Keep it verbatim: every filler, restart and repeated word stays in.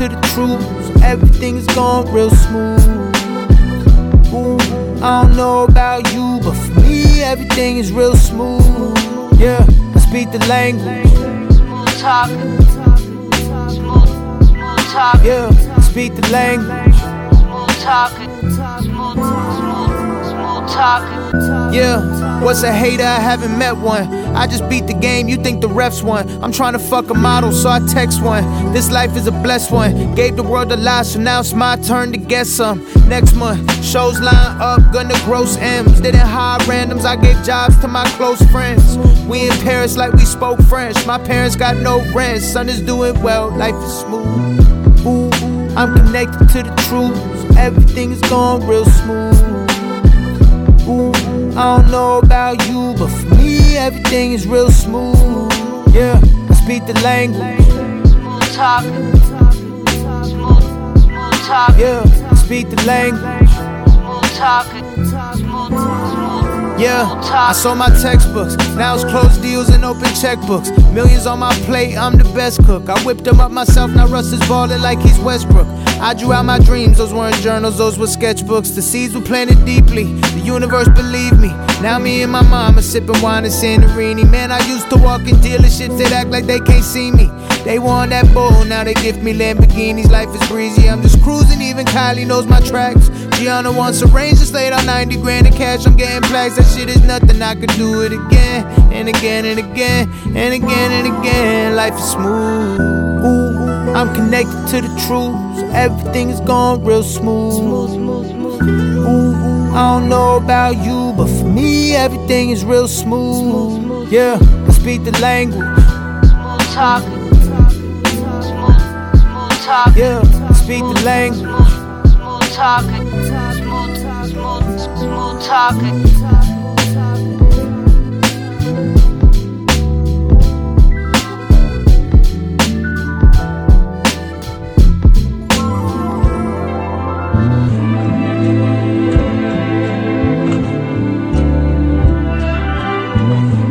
to the truth. Everything is going real smooth. Ooh, I don't know about you, but for me, everything is real smooth. Yeah, I speak the language. Smooth talking. Smooth, smooth talking. Yeah, I speak the language. Smooth talking. Smooth, smooth, smooth talking. Yeah, what's a hater? I haven't met one. I just beat the game, you think the refs won. I'm trying to fuck a model, so I text one. This life is a blessed one. Gave the world a lot, so now it's my turn to get some. Next month, shows line up, gonna gross M's. Didn't hire randoms, I gave jobs to my close friends. We in Paris like we spoke French. My parents got no rent, son is doing well, life is smooth. Ooh, I'm connected to the truth. Everything is going real smooth. Ooh, I don't know about you, but for me, everything is real smooth. Yeah, I speak the language. Smooth talking. Smooth, smooth talking. Yeah, I speak the language. Smooth talking. Smooth, smooth. Yeah, I sold my textbooks. Now it's closed deals and open checkbooks. Millions on my plate, I'm the best cook. I whipped them up myself, now Russ is ballin' like he's Westbrook. I drew out my dreams, those weren't journals, those were sketchbooks. The seeds were planted deeply, the universe believed me. Now me and my mama sipping wine in Santorini. Man, I used to walk in dealerships, they'd act like they can't see me. They want that bull, now they gift me Lamborghinis. Life is breezy, I'm just cruising, even Kylie knows my tracks. Gianna wants a range, just laid out ninety grand in cash, I'm getting plaques. That shit is nothing, I could do it again, and again, and again, and again, and again. Life is smooth. Ooh, I'm connected to the truth. Everything is going real smooth. Ooh, I don't know about you, but for me, everything is real smooth. Yeah, I speak the language. Smooth talking. Smooth, smooth talking. Yeah, I speak the language. Smooth talking. Smooth, smooth, smooth talking. Mm-hmm.